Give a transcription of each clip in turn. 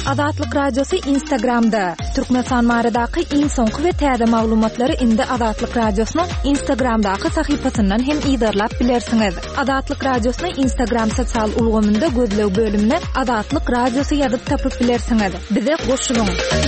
Azatlyk Radiosu Instagramda. Türkmenistan maradaky iň soňky we täze maglumatlary indi Azatlyk Radiosynyň Instagramdaky sahypasyndan hem ýydarlap bilersiňiz. Azatlyk Radiosynyň Instagram sosial ulgamynda gözlew bölümine Azatlyk Radiosu ýazyp tapyp bilersiňiz. Bize goşulyň.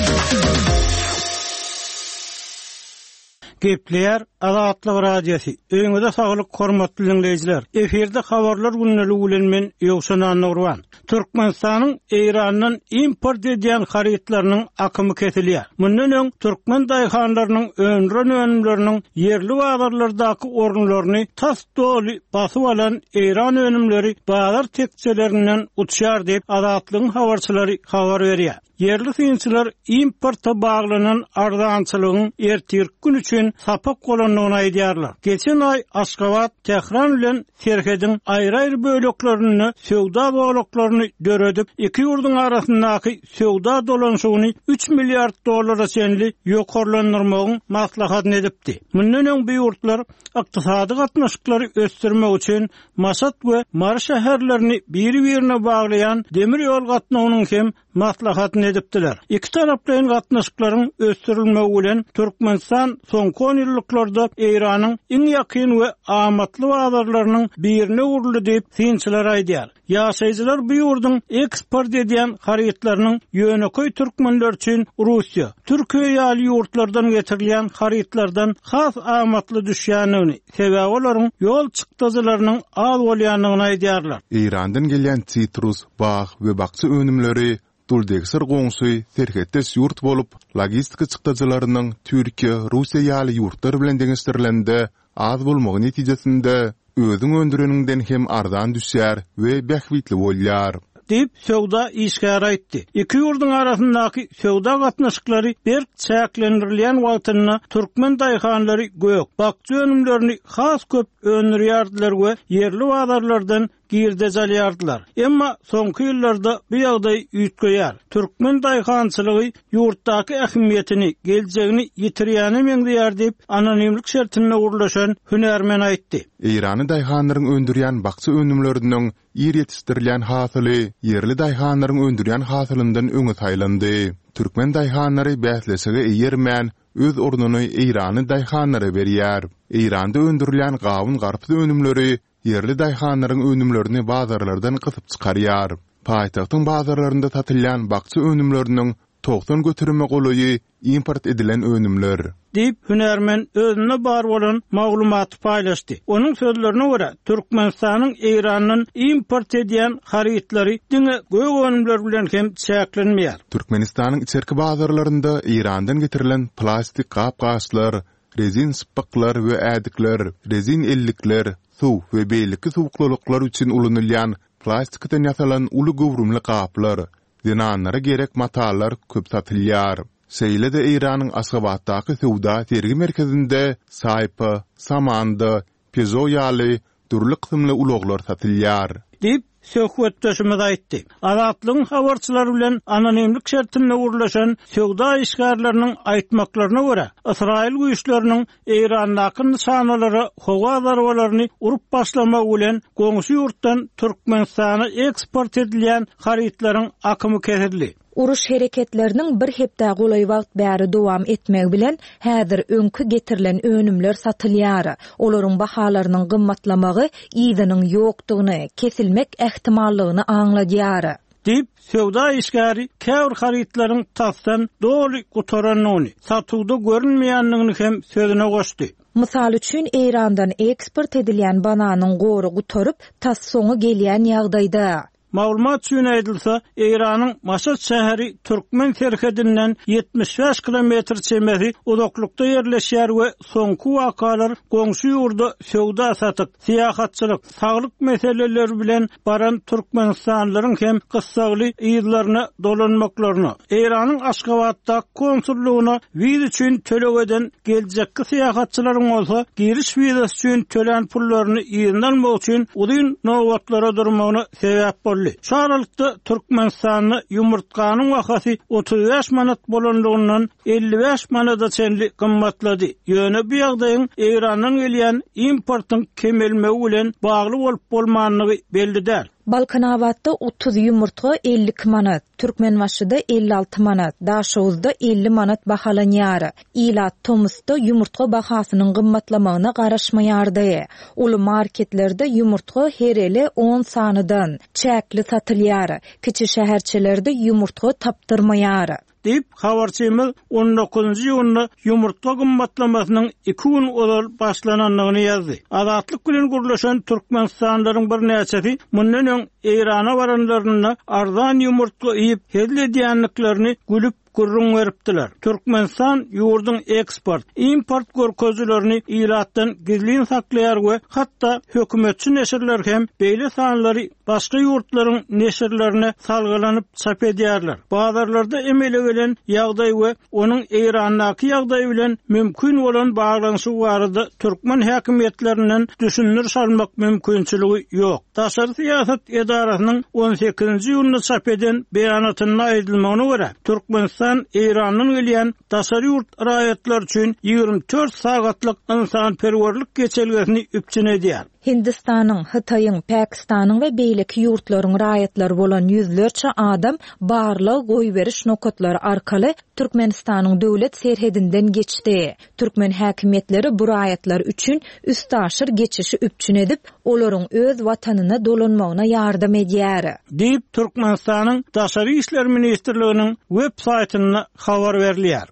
Gepler Azatlyk Radiosu. Öňüňizde saglyk hormatly dinleýijiler. Eferde habarlar günnäli bilen men Ýowşan Nurwan. Türkmenistanyň Eýranyň import edýän harytlarynyň akymy kesilýär. Mundan öň türkmen daýhanlarynyň öňren önümleriniň yerli bazarlardaky orunlaryny tas doly basyp alan Eýran önümleri bazar tekçelerinden uçýar diýip Azatlygyň habarçylary habar berýär. Yerli synçylar importa baglanan arzançylygyň ertirk gün üçin sapak bolanlygyny aýdýarlar. Geçen ay Aşgabat, Tehran bilen Serhedin aýry-aýry böleklerini, söwda boglaklaryny döredip, iki ýurduň arasyndaky söwda dolanşygyny 3 milliard dollara çenli ýokarlandyrmagyň maslahatyny edipdi. Mundan öň bu ýurtlar ykdysady gatnaşyklary ösdürmek üçin Maşat we Mar şäherlerini biri-birine baglayan demir ýol gatnagynyň hem maslahatyny edipdiler. İki taraplaryň gatnaşyklaryň ösdürilmegi bilen Türkmenistan soňky ýyllarda Eýranyň iň ýakyn we amatly bazarlarynyň birine uruldy diýip synçylar aýdýar. Ýaşaýjylar bu ýurduň eksport edýän harytlarynyň ýöneköy türkmenler üçin Russiýa, Türkiýe ýaly ýurtlardan getirilýän harytlardan has amatly düşýänini, sebäbi olaryň ýol çykdyjylarynyň az bolýanlygyny aýdýarlar. Eýrandan gelýän sitrus, bag we bakçy önümleri Duldeksir goňsy Serhetdes ýurt bolup, logistika çykdyjylarynyň Türkiýe, Russiýa ýaly ýurtlar bilen deňişdirilende az bolmagy netijesinde özüň öndüreninden hem arzan düşýär we bähwitli bolýar. Dip söwda işgär aýtdy. İki ýurduň arasyndaky söwda gatnaşyklary berk çäklendirilýän wagtyna türkmen daýhanlary gök, bakçy önümlerini has köp öndürýärdiler we yerli bazarlardan girde jalýardylar. Emma soňky ýyllarda bu ýagdaý üýtgeýär. Türkmen daýhançylygy ýurtdaky ähmiýetini, geljegini ýitirýäni meňdäýär diýip anonimlik şertine urlaşan hünärmen aýtdy. Eýrany daýhanlaryň öndürýän bakçy önümleriniň ýer ýetişdirilýän hasyly yerli daýhanlaryň öndürýän hasylyndan öňe taýlandy. Türkmen daýhanlary bäslesege eýermän öz ornuny Eýrany daýhanlary berýär. Eýranda öndürilýän gawun garpy önümleri yerli daýhanlaryň önümlerini bazarlardan gysyp çykarýar. Paýtagtyň bazarlarynda satylýan bakçy önümleriniň togdan götürme golaýy import edilen önümler. Diýip hünärmen özüne bar bolan maglumaty paýlaşdy. Onuň sözlerine görä, Türkmenistanyň Eýranyň import edýän harytlary diňe gög önümler bilen hem çäklenmeýär. Türkmenistanyň içerki bazarlarynda Eýrandan getirilen plastik gap-gaslar, rezin spaklar we ädikler, rezin ellikler, suw we beýleki suwuklyklar üçin ulanylýan plastikden ýasalan uly gowrumly gaplar, dinanlara gerek matallar köp satylýar. Seýle-de Eýranyň Aşgabatdaky sowda tergi merkezinde saýpy, samandy, pezo ýaly turly kysymly ulaglar satylýar. Diýip söhbetdeşimiz aýtdy. Azatlygyň habarçylary bilen anonimlik şertine urlaşan söwda işgärleriniň aýtmaklaryna görä, Israil güýçleriniň Eýrandaky nişanalary, howa zarwalaryny urup başlamak bilen goňşy ýurtdan Türkmenistana eksport edilýän harytlaryň akymy kesildi. Uruş hereketlerinin bir hepde golay wagt bäri dowam etmek bilen häzir öňkü getirilen önümler satylýar. Olaryň bahalarynyň gymmatlamagy ýygynyň ýokdugyny, kesilmek ähtimallygyny aňladýar. Dip söwda işgäri käwr harytlaryň tasdan doly gutaranyny, satywda görünmeýänligini hem sözüne goşdy. Mysal üçin Eýrandan eksport edilýän bananyň gory gutaryp tas soňy gelýän ýagdaýda Maglumat üçin aýdylsa, Eýranyň Maşat şäheri Türkmen serhedinden 75 kilometr çemeri uzaklykda ýerleşýär we soňky wakalar goňşy ýurda söwda satyk, syýahatçylyk, saglyk meseleleri bilen baran türkmenistanlaryň hem gyssagly ýyllaryna dolanmaklaryny, Eýranyň Aşgabatda konsullugyna wiza üçin tölegeden geljekki syýahatçylaryň bolsa, giriş wizasy üçin tölen pullaryny ýygnalmak üçin uzun nowatlara durmagyny sebäp boldy. Şu aralıkta Türkmenistan'ı yumurtkanın vakası 35 manat bolanlığından 55 manada çenli kımmatladı. Yöne bir yağdayın Eýrandan gelýän importun kemelmegi bilen bagly bolup bolmanlygy belli däl. Balkanabatda 30 yumurtga 50 manat, Türkmenbaşyda 56 manat, Daşowuzda 50 manat bahalanýar. Ilat Tomusda yumurtga bahasynyň gymmatlamagyna garaşmaýardy. Ulu marketlerde yumurtga hereli 10 sanydan çäkli satylýar. Kiçi şäherçelerde yumurtga tapdyrmaýar. Deyip habarçymyz 19-njy ýylda yumurtga gymmatlamasynyň 2 gün olal başlananlygyny ýazdy. Azatlyk bilen gurulşan Türkmenistanlaryň bir näçesi mundan öň Eýrana baranlaryna arzan yumurtga ýyp hedledýänliklerini gülüp gurrun veripdiler. Türkmenistan ýurdun eksport, import görkezlerini ilatdan gizlin saklaýar we hatda hökümetçi neşirler hem beýle sanlary başga ýurtlaryň neşirlerine salgylanyp çap edýärler. Bazarlarda emele gelen ýagdaý we onuň Eýrandaky ýagdaý bilen mümkin bolan baglanyşy barada türkmen häkimetlerinden düşünür salmak mümkinçiligi ýok. Daşary siýasat edarasynyň 18-nji ýylda çap eden beýanatyna aýdylmagyna görä, Türkmenistan Eýranyň gelýän daşary ýurt raýatlar üçin 24 sagatlyk insan perwerlik geçelgesini üpçün edýär. Hindistanyň, Hitaýyň, Pakistanyň we beýleki ýurtlaryň raýatlary bolan ýüzlerçe adam barlyk goý beriş nokatlary arkaly Türkmenistanyň döwlet serhedinden geçdi. Türkmen häkimetleri bu raýatlar üçin üstaşyr geçişi üpçün edip, olaryň öz watanyna dolanmagyna ýardam edýär. Diýip Türkmenistanyň Daşary işler ministrliginiň web saýtyna habar berilýär.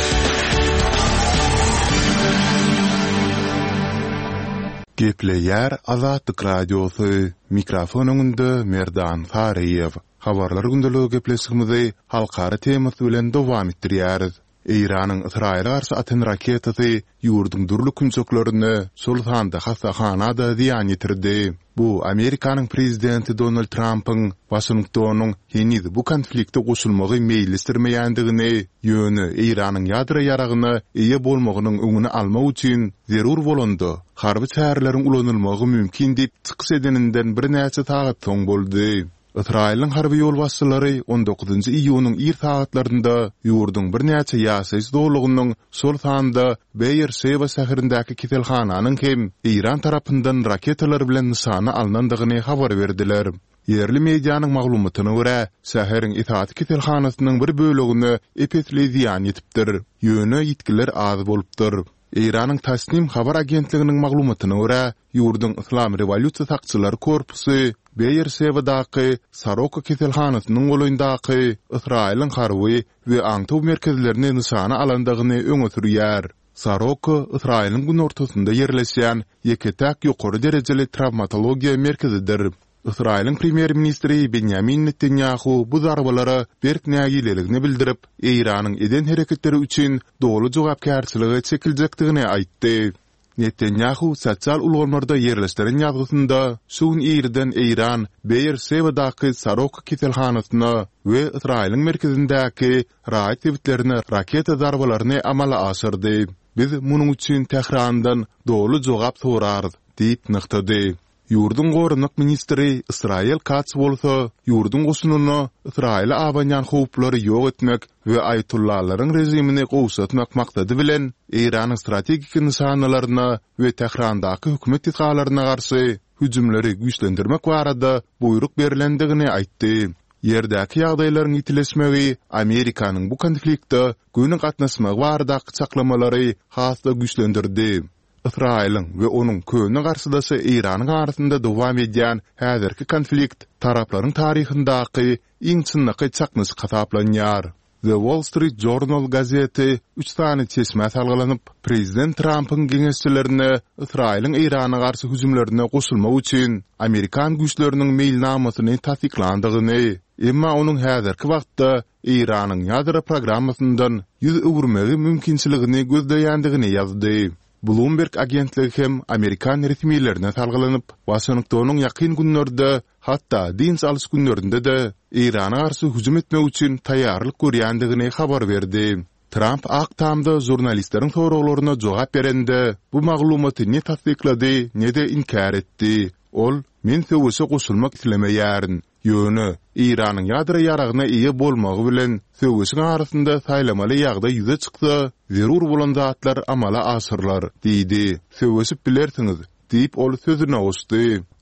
Gepleýär Azatlyk Radiosy, mikrofonunda Merdan Fariýew. Habarlar gündəligi gepleşigimizi halkara temasy bilen dowam etdirýäris. Eýranyň Israýla garşy atan raketasy ýurdun durly kümçeklerini Sulhanda hastahanada ziýan ýetirdi. Bu Amerikanyň prezidenti Donald Trump'yň Washingtonyň henüz bu konflikte goşulmagy meýillistirmeýändigini, ýöne Eýranyň ýadra ýaragyna eýe bolmagynyň öňüni almak üçin zerur bolandy. Harby çäreleriň ulanylmagy mümkin diýip çykyş edeninden bir näçe sagat soň boldy. Israýlyň harby ýol başçylary 19-njy iýunyň ir sagatlarynda ýurdun bir näçe ýaşaýyş dowlugynyň sol sanda Beýer-Şeba şäherindäki kitelhananyň hem Eýran tarapyndan raketalar bilen nişana alnandygyny habar berdiler. Yerli mediýanyň maglumatyna görä, şäheriň itaat kitelhanasynyň bir bölegini epetli ziýan ýetipdir. Ýöne ýetkiler az bolupdyr. Eýranyň Tasnim habar agentliginiň maglumatyna görä, ýurdun Islam Rewolýusiýa sakçylary korpusy Beýer-Şebadaky Soroka kitelhanasynyň goýundaky Israýlyň harby we aňtow merkezlerini nişana alandygyny öňe sürýär. Soroka Israýlyň gün ortasynda ýerleşýän ýeketäk ýokary derejeli travmatologiýa merkezidir. Israýlyň premier ministri Benjamin Netanyahu bu zarbalary berk nägileligini bildirip, Eýranyň eden hereketleri üçin dogly jogapkärçiligi çekiljekdigini aýtdy. Netanyahu sosial ulgamlarda ýerleşdiren ýazgysynda şuň ýerden Eýran Beýer-Şebadaky Soroka kitelhanasyna we Israýlyň merkezindäki raýat ewitlerini raketa zarbalaryny amala aşyrdy. Biz munyň üçin tehrandan dogly jogap sorarys diýip nyktady. Ýurdun gorunyk ministri Israel Katz bolsa, ýurdun goşunyny Israýla abanýan howplary ýok etmek we aýtullahlaryň rejimini gowşatmak maksady bilen Eýranyň strategik nişanalaryna we Tehrandaky hökümet itgalaryna garşy hüjümleri güýçlendirmek barada buyruk berilendigini aýtdy. Ýerdäki ýagdaýlaryň ýitileşmegi Amerikanyň bu konfliktde göni gatnaşmagy baradaky çaklamalary hasda güýçlendirdi. Israýlyň we onuň köni garşydasy Eýranyň arasynda dowam edýän häzirki konflikt taraplaryň taryhyndaky iň çynnyky çakmyş hasaplanýar. The Wall Street Journal gazeti 3 tane çeşme salgylanyp, Prezident Trump'yň geňeşçilerini Israýlyň Eýrana garşy hüjümlerine goşulmak üçin Amerikan güýçleriniň meýilnamasyny tasdiklandygyny, emma onuň häzirki wagtda Eýranyň ýadra programmasyndan ýüz öwürmegi mümkinçiligini gözleýändigini ýazdy. Bloomberg agentligi hem Amerikan resmiýetlerine salgylanyp, Washingtonyň ýakyn günlerde, hatda dins alys günlerinde de Eýrana garşy hüjüm etmek üçin taýýarlyk görýändigini habar berdi. Trump aktamda jurnalistleriň soraglaryna jogap berende bu maglumaty ne tasdiklady, ne de inkar etdi. Ol, men söwüşe goşulmak islemeýärin. Ýöne, Eýranyň ýadra ýaragyna eýe bolmagy bilen söwüşiň arasynda saýlamaly ýagdaý ýüze çyksa, zerur bolan zatlar amala aşyrlar, diýdi. Söwüşip bilersiňiz, diýip ol sözüne goşdy.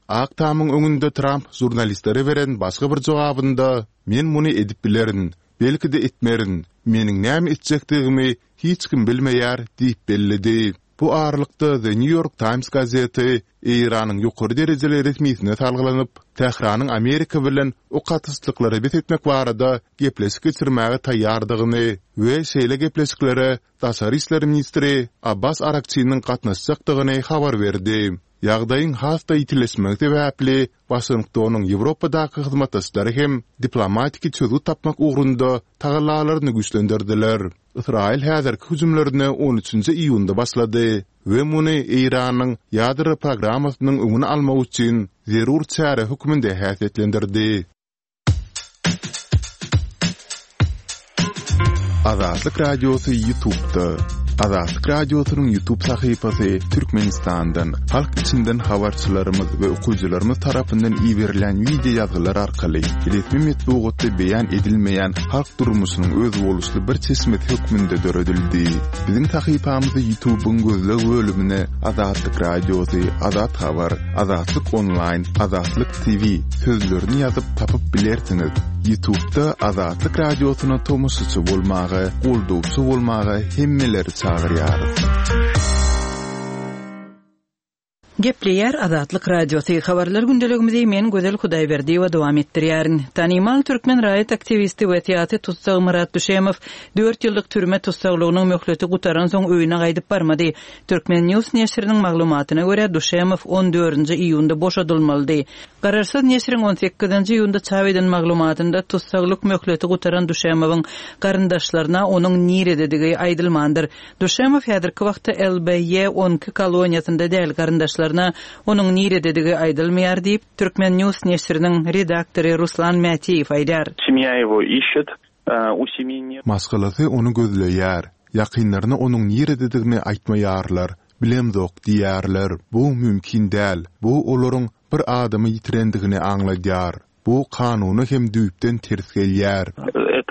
Aktamyň öňünde Trump jurnalistlere beren başga bir jogabynda "Men muny edip bilerin, belki de etmerin. Meniň näme etjekdigimi hiç kim bilmeýär" diýip bellidi. Bu aralykda The New York Times gazeti İranyň ýokary derejeli resmiýetine talgylanyp, Tehranyň Amerika bilen o gatyslyklary betetmek barada gepleşik geçirmäge taýýardygyny we şeýle gepleşiklere Daşary işler ministri Abbas Arakçynyň gatnaşjakdygyny habar berdi. Ýagdaýyň hasta ýitileşmegi sebäpli Washingtonyň Ýewropadaky hyzmatdaşlary hem diplomatik çözüm tapmak ugrunda tagallalaryny güýçlendirdiler. İsrail häzirki hüjümlerini 13-nji iýunda başlady we muny Iranyň ýadro programasynyň öňüni almak üçin zerur çäre hökmünde häsiýetlendirdi. Azatlyk radiosy YouTube'da. Azatlyk radiosynyň YouTube sahypasy Türkmenistandan, halk içinden habarçylarymyz we okuwçylarymyz tarapyndan iýerilen video ýazgylar arkaly resmi metbuatda beýan edilmeýän halk durmuşynyň öz boluşly bir çeşmet hökmünde döredildi. Biziň sahypamyzy YouTube'un gözleg bölümine Azatlyk radiosy, Azat habar, Azatlyk online, Azatlyk TV sözlerini ýazyp tapyp bilersiňiz. YouTube'da Azatlyk radiosyna tomusçy bolmagy, goldowçy bolmagy hemmeleri çağırýar. Gepleýär Azatlyk radiosy habarlar gündeligimizi men Gözel Hudaýberdi we dowam etdirýärin. Tanymal türkmen raýat aktivisti we teatr tutsagy Murat Düşemow 4 ýyllyk türme tutsaglygynyň möhleti gutaran soň öýüne gaýdyp barmady. Türkmen News neşriniň maglumatyna görä Düşemow 14-nji iýunda boşadylmaly. Gararsyz neşriň 18-nji iýunda çap eden maglumatynda tutsaglyk möhleti gutaran Düşemowyň garyndaşlaryna onuň nirededigi aýdylmandyr. Düşemow häzirki wagtda LBY 12 koloniýasynda däl garyndaşlar onuň nirededigi aýdylmaýar diýip Türkmen News neşriniň redaktory Ruslan Mätiýew aýdar. Семья его ищет, у семьи нет. Maskalasy onu gözleýär. Ýakynlaryna onuň nirededigini aýtmaýarlar. Bilemzok diýärler. Bu mümkin däl. Bu olaryň bir adamy ýitirendigini aňlaýar. Bu kanuny hem düýpden ters gelýär. Это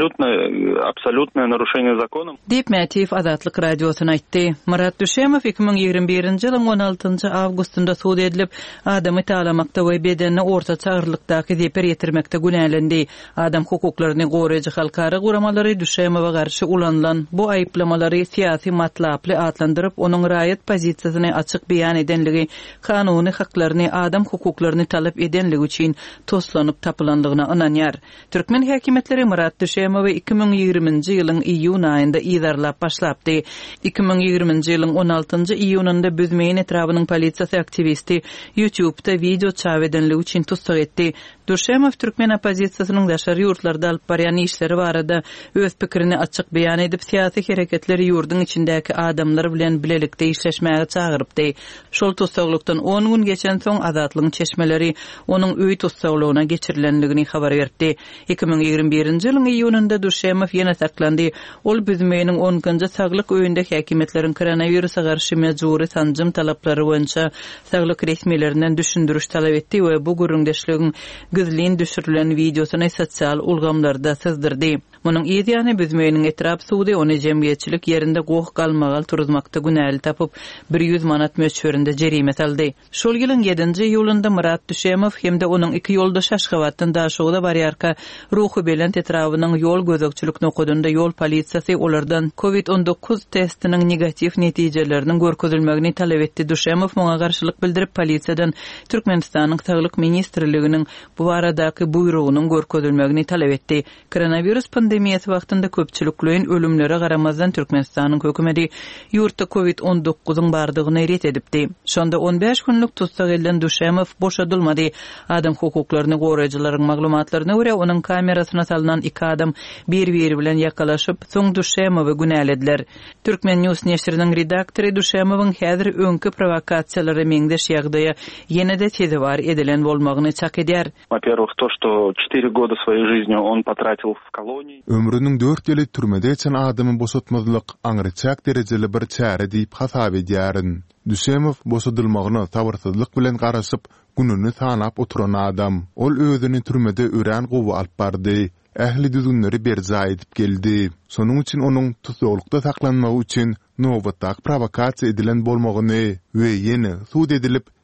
абсолютное нарушение закона. Дип Mätiýew Azatlyk radiosyna aýtdy. Murat Düşemow 2021-nji ýylyň 16-njy awgustynda suud edilip, adamy talamakda we bedenine orta çagyrlykdaky zeper ýetirmekde günälendi. Adam hukuklaryny goraýjy halkara guramalary Düşemowa garşy ulanlan bu aýyplamалary syýasy matlaply atlandyryp, onuň raýat pozisiýasyny açyk beýan edenligi, kanuny haklaryny, adam hukuklaryny talap edenligi üçin toslanyp tapylandygyna ynanýar. Türkmen häkimetleri Murat Düşemowy 2020-nji ýylyň iýun aýynda ýazarlap başlapdy. 2020-nji ýylyň 16-njy iýunynda Büzmeýin etrabynyň polisiýasy aktivisti YouTube'da video çap edenligi üçin tutsak etdi. Düşemow türkmen opozisiýasynyň daşary ýurtlarda alyp barýan işleri barada öz pikirini açyk beýan edip, syýasy hereketleri ýurdun içindäki adamlar bilen bilelikde işleşmäge çağırypdy. Şol tutsaklykdan 10 gün geçen soň Azatlygyň çeşmeleri onuň öý tutsaklygyna geçirilendigini habar berdi. 2021-nji ýylyň iýunynda Düşemow ýene saklandy. Ol Büzmeýiniň 10-njy saglyk öýünde häkimetleriň koronawirusa garşy mejburi tanjym talaplary boýunça saglyk resmiýetlerinden düşündürüş talap etdi we bu gürrüňdeşligiň gizlin düşürilen videosunu sosial ulgamlarda sızdirdi. Munun ýa-da Büzmeýiniň etrap suwdy ony jemgyýetçilik ýerinde gowy galmagal turuzmakda günäli tapyp 100 manat möçberinde jerime saldy. Şol ýylyň 7-nji ýylynda Murat Düşemow hemde onuň iki ýoldaş Aşgabatdan daşowda barýarka ruhy bilen etrabynyň ýol gözekçilikini okudunda ýol polisiýasy olardan COVID-19 testiniň negativ netijeleriniň görkezilmegini talap etdi. Düşemow muňa garşylyk bildirip polisiýadan Türkmenistanyň Saglyk ministrliginiň bu baradaky buýrugynyň görkezilmegini talap etdi. Koronavirus pandemiýasy wagtynda köpçülikliň ölümlere garamazdan Türkmenistanyň hökümeti ýurtda COVID-19-yň bardygyny ret edipdi. Şonda 15 günlük tutsak edilen Düşemow boşadylmady. Adam hukuklaryny goraýjylaryň maglumatlaryna görä onuň kamerasyna salynan iki adam bir-biri bilen ýakalaşyp soň Düşemowy günälediler. Türkmen News neşriniň redaktory Düşemowyň häzir öňkü provokasiýalary meňdeş ýagdaýa ýene-de tezewar edilen bolmagyny çak edýär. Во-первых, то, что 4 года своей жизни он потратил в колонии. Ömrüniň 4 ýyly türmede geçen adamy boşatmazlyk aňryçak derejeli bir çäre diýip hasap edýärin. Düşemow boşadylmagyna tawarsızlyk bilen garaşyp gününi sanap oturan adam. Ol özüni türmede ören gowy alyp bardy. Ähli düzünleri berza edip geldi. Sonuň üçin onuň tutuklukda saklanmagy üçin nowatdaky provokasiýa edilen bolmagyny we ýene suud edilip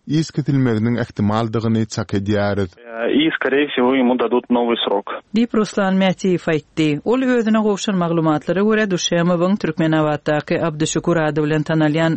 isketilmeginin ihtimaldygyny çak edýäris. И, скорее всего, ему дадут новый срок. Dip Ruslan Mätiýew aýtdy. Ol özüne gowşan maglumatlara görä Duşemowyň Türkmenawatdaky Abdüşükur ady bilen tanalýan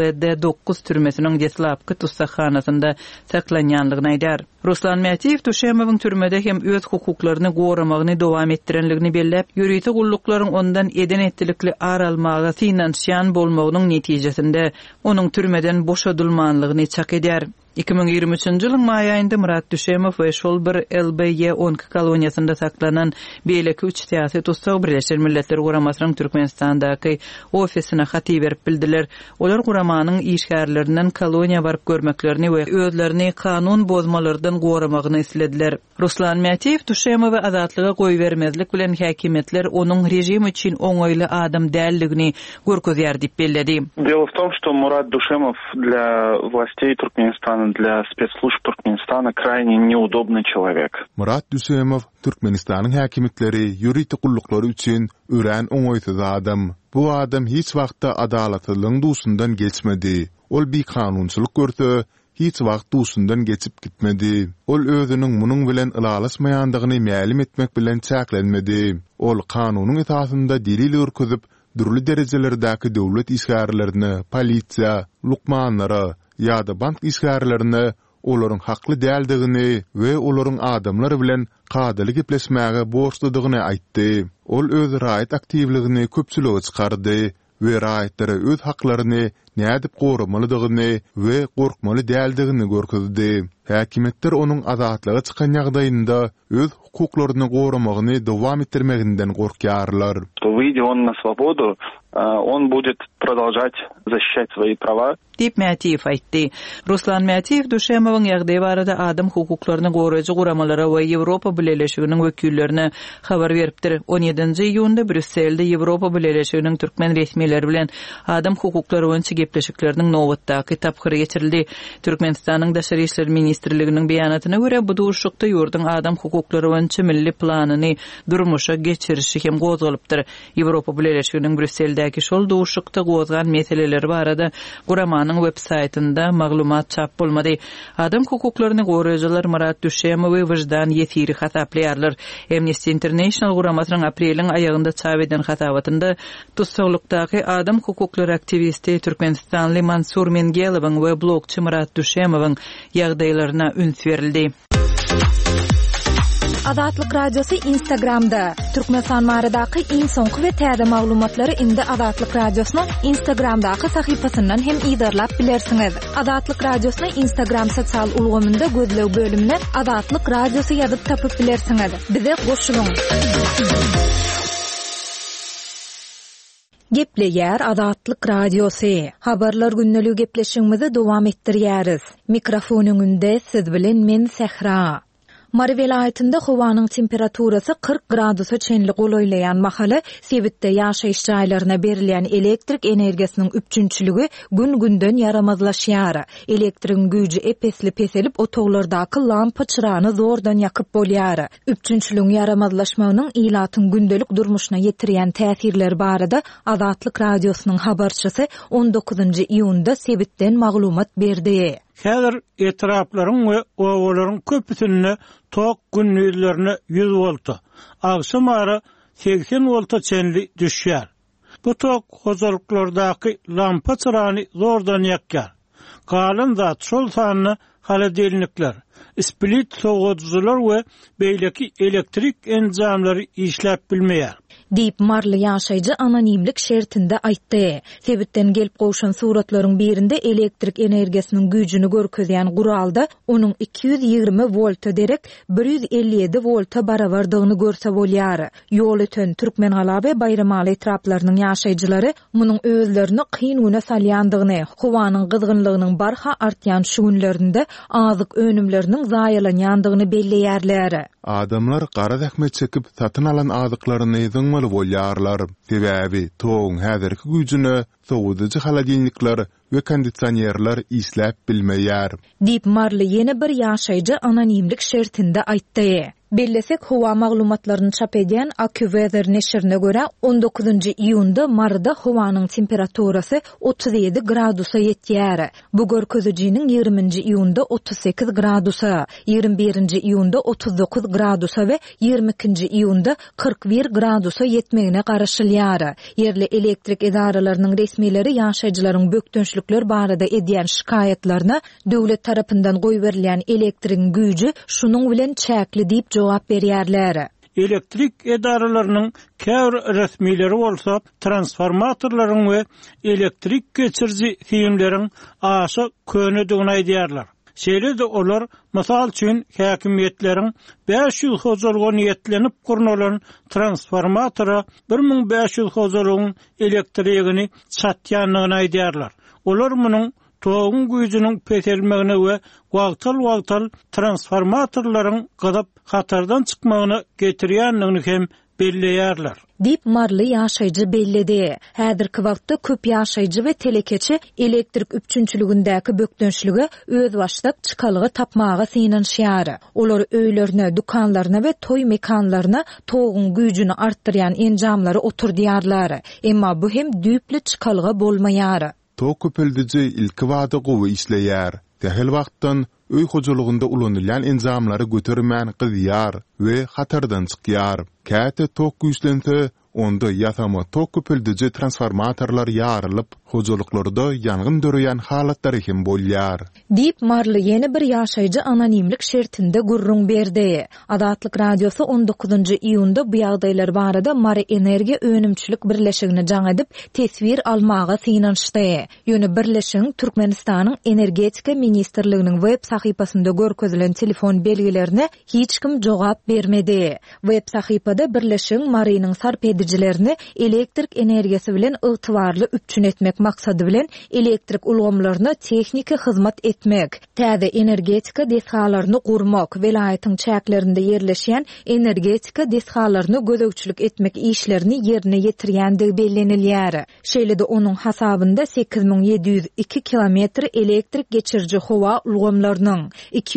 LBD-9 türmesiniň deslapky tutsakhanasynda saklanýanlygyny aýdar. Ruslan Mätiýew Duşemowyň türmede hem öz hukuklaryny goramagyny dowam etdirenligini belläp, ýürüýti gullaklaryň ondan eden etdilikli aralmagy finansiýan bolmagynyň netijesinde onuň türmeden boşadylmanlygyny çak edýär. 2023-nji ýylyň maý aýynda Murat Duşemow we şol bir LBY-10 koloniýasynda saklanan beýleki 3 syýasy tutsak Birleşik Milletler Guramasynyň Türkmenistandaky ofisine haty berip bildiler. Olar guramanyň işgärlerinden koloniýa baryp görmeklerini we özlerini kanun bozmalardan goramagyny islediler. Ruslan Mätiýew Duşemowy azatlyga goý bermezlik bilen häkimetler onuň rejim üçin oňaýly adam dälligini görkezýär diýip belledi. Дело в том, что Мурат Душемов для властей Туркменистана, для спецслужб Туркменистана крайне неудобный человек. Murat Duşemow Türkmenistanyň häkimetleri ýürüýti gullyklary üçin ören oňaýsyz adam. Bu adam hiç wagtda adalatlylyň dusundan geçmedi. Ol bir kanunçylyk görse, hiç wagt dusundan geçip gitmedi. Ol özüniň munyň bilen ylalaşmaýandygyny mälim etmek bilen çäklenmedi. Ol kanunyň esasynda delil örkezip, durly derejelerdäki döwlet işgärlerini, polisiýa, lukmanlara ýa-da bank işgärlerini olaryň hakly däldigini we olaryň adamlar bilen kadaly gepleşmäge borçludygyny aýtdy. Ol öz raýat aktivligini köpçülüge çykardy we raýatlary öz haklaryny nädip goramalydygyny we gorkmaly däldigini görkezdi. Häkimetler onuň azatlyga çykan ýagdaýynda öz hukuklaryny goramagyny dowam etdirmeginden gorkýarlar. Выйдя он на свободу, он будет продолжать защищать свои права. Dip Mätiýew aýtdy. Ruslan Mätiýew Duşemowyň ýagdaýy barada adam hukuklaryny goraýjy guramalara we Ýewropa Birleşiginiň wekillerine habar beripdir. 17-nji iýunda Brüsselde Ýewropa Birleşiginiň türkmen resmiýetleri bilen adam hukuklary boýunça gepleşikleriniň nowatdaky taphyry geçirildi. Türkmenistanyň Daşary işler ministrliginiň beýanatyna görä bu duşukda ýurdun adam hukuklary boýunça milli planyny durmuşa geçirişi hem gozalypdyr. Ýewropa Birleşiginiň Brüsseldäki şol duşukda gozgan meseleleri barada guramanyň websaytynda maglumat çap bolmady. Adam hukuklaryny goraýjylar Murat Duşemowy wyjdan ýetiri hataplaýarlar. Amnesty International guramasynyň apreliň aýagynda çap eden hatawatynda tutsaklikdaky adam hukuklary aktivisti Türkmenistanly Mansur Mengelowyň we blogçy Murat Duşemowyň ýagdaýlaryna üns berildi. Azatlyk radiosu Instagramda. Türkmenistan maradaky iň soňky we täze maglumatlary indi Azatlyk radiosynyň Instagramdaky sahypasyndan hem ýydarlap bilersiňiz. Azatlyk radiosyny Instagram sosial ulgamynda gözlew bölümine Azatlyk radiosu ýazyp tapyp bilersiňiz. Bize goşulyň. Gepleýär Azatlyk radiosu. Habarlar günneligi gepleşigimizi dowam etdirýäris. Mikrofonyňynda siz bilen men Sehra. Mary welaýatynda howanyň temperaturasy 40 gradusa çenlik golaýlaýan mahaly sebitde ýaşaýyş jaýlaryna berilýän elektrik energiýasynyň üpçünçüligi gün-günden yaramazlaşýar. Elektriň güýji epesli peselip otoglardaky lampa çyrany zordan ýakyp bolýar. Üpçünçüligiň yaramazlaşmagynyň ilatyň gündelik durmuşyna ýetirýän täsirleri barada Azatlyk radiosynyň habarçysy 19-njy iýunda sebitden maglumat berdi. Häzir etraplaryň we owalaryň köpüsine tok günnüýlerine 100 volt, agşam ara 80 volt çenli düşýär. Bu tok hozalyklardaky lampa çyrany zordan ýakýar. Galyn zat şol sanyny haladelnikler, split soğutucular we beýleki elektrik enzamlary işläp bilmeýär. Diýip marly ýaşaýjy anonimlik şertinde aýtdy. Sebitden gelip goşan suratlaryň birinde elektrik energiýasynyň güýjüni görkezýän guralda onuň 220 volt derek 157 volta barabardygyny görse bolýar. Ýol öten Türkmenhalaby Bayramaly etraplarynyň ýaşaýjylary munyň özlerini kyn güne salýandygyny, howanyň gyzgynlygynyň barha artýan şu günlerinde azyk önümleriniň zaýalanýandygyny belleýärler. Adamlar gara zähmet çekip satyn alan azyklaryny ýyňmaly bolýarlar. Sebäbi toň häzirki güýjüne soğuducu haladenikler we kondisionerler isläp bilmeýär. Dip Marly ýene bir ýaşaýjy anonimlik şertinde aýtdy. Bellesek howa maglumatlaryny çap edýän AccuWeather neşrine görä 19 iýunda Marda howanyň temperaturasy 37 gradusa ýetýär. Bu görkezijiniň 20 iýunda 38 gradusa, 21 iýunda 39 gradusa we 22 iýunda 41 gradusa ýetmegine garaşylýar. Yerli elektrik edaralarynyň resmileri ýaşaýjylaryň bökdönçlükler barada edýän şikaýetlerini döwlet tarapyndan goý berilýän elektriň güýji şunuň bilen çäkli diýip jogap berýärler. Elektrik edaralarynyň käbir resmileri bolsa transformatorlaryň we elektrik geçirji filmleriň aşy könedigini aýdýarlar. Şeýle-de olar mysal üçin häkimiýetleriň 500 hozurga niýetlenip gurnulan transformatora 1500 hozurlyň elektrigini satýanlygyny aýdýarlar. Olar munyň toğun güýjüniň petelmegine we wagtal transformatorlaryň gadap hatardan çykmagyny getirýänligini hem belleýärler. Dip Marly ýaşaýjy belledi. Häzirki wagtda köp ýaşaýjy we telekeçi elektrik üçünçülügindäki bökdönçlüge öz başlap çykalygy tapmagy synanýar. Olar öýlerine, dukanlaryna we toy mekanlaryna toğun güýjüni artdyrýan enjamlary oturdýarlar. Emma bu hem düýpli çykalygy bolmaýar. Tok köpeldici ilki wada gowy işleýär. Tehel wagtdan öý hojulugynda ulanylýan enzamlary götürmän gyzýar we hatardan çykýar. Käte tok güýçlense, onda ýatama tok köpeldici transformatorlar ýarylyp, hojuluklarda ýangyn döreýän halatlary hem bolýar. Dip Marly ýene bir ýaşaýjy anonimlik şertinde gurrun berdi. Adatlyk radiosu 19 iýunda bu ýagdaýlar barada Mara Energiýa önümçilik birleşigini jaň edip tesbir almagy synanşdy. Ýöne birleşigiň Türkmenistanyň energetika ministrliginiň web sahypasynda görkezilen telefon belgilerine hiç kim jogap bermedi. Web sahypada birleşigiň Marynyň sarp edijilerini elektrik energiýasy bilen ygtybarly üpçün etmek maksady bilen elektrik ulgamlaryna tehnika hyzmat etmek, täze energetika deshalaryny gurmak, welaýatyň çäklerinde ýerleşýän energetika deshalaryny gözegçilik etmek işlerini ýerine ýetirýändigi bellenilýär. Şeýle-de onuň hasabynda 8702 kilometr elektrik geçirji howa ulgamlarynyň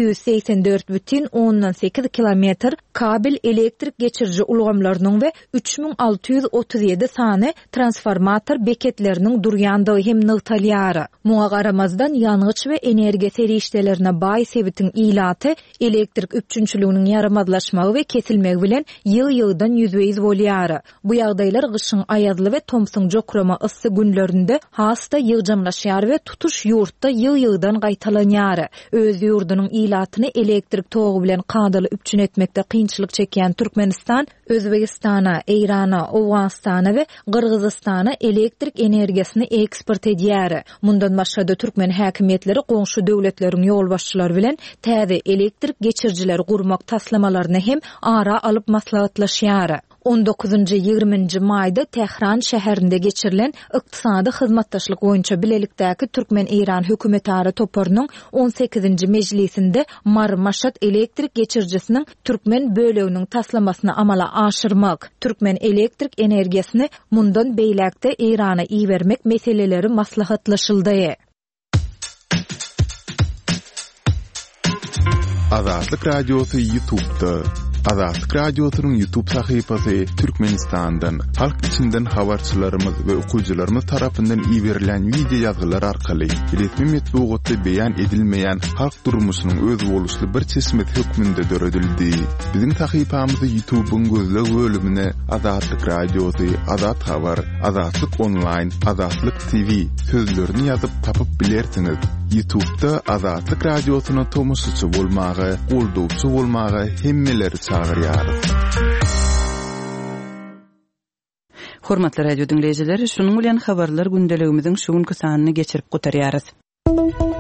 284,8 kilometr kabel elektrik geçirji ulgamlarynyň we 3637 sany transformator beketleriniň durýandygy hem nygtalýar. Muňa garamazdan ýanygyç we energiýa serişdelerine baý sebitin ilaty elektrik üçünçülüginiň ýaramazlaşmagy we kesilmegi bilen ýyl-ýyldan ýüzbeýiz bolýar. Bu ýagdaýlar gyşyň aýazly we tomsyň jokrama issy günlerinde hasta ýygjamlaşýar we tutuş ýurtda ýyl-ýyldan gaýtalanýar. Öz ýurdunyň ilatyny elektrik togy bilen kadaly üçün etmekde kynçylyk çekýän Türkmenistan, Özbegistana, Eýrana, Awganistana we Gyrgyzystana elektrik energiýasyny eksport edýär. Mundan başga Türkmen häkimetleri goňşy döwletleriň ýol başçylary bilen täze elektrik geçirjiler gurmak taslamalaryny hem ara alyp maslahatlaşýar. 19-20 maýda Tehran şäherinde geçirilen ykdysady hyzmatdaşlyk boýunça bilelikdäki Türkmen-Eýran hökümetary toparynyň 18-nji mejlisinde Marmaşat elektrik geçirjisiniň Türkmen böleginiň taslamasyny amala aşyrmak, Türkmen elektrik energiýasyny mundan beýlekde Eýrana iýermek meseleleri maslahatlaşyldy. Azatlyk radiosu YouTube'da. Azatlyk radiosynyň YouTube sahypasy Türkmenistandan, halk içinden habarçylarymyz we okuwçylarymyz tarapyndan iýerilen video ýazgylar arkaly resmi metbuatda beýan edilmeýän halk durmuşynyň öz boluşly bir çeşmet hökmünde döredildi. Biziň sahypamyzy YouTube'un gözleg bölümine Azatlyk radiosu, Azat habar, Azatlyk online, Azatlyk TV sözlerini ýazyp tapyp bilersiňiz. YouTube'da Azatlyk radiosyna tomusçy bolmagy, goldukçy bolmagy hemmeleri çağırýar. Hormatly radio dinleýijiler, şunuň bilen habarlar gündeligimiziň şu günkü sanyny geçirip gotarýarys.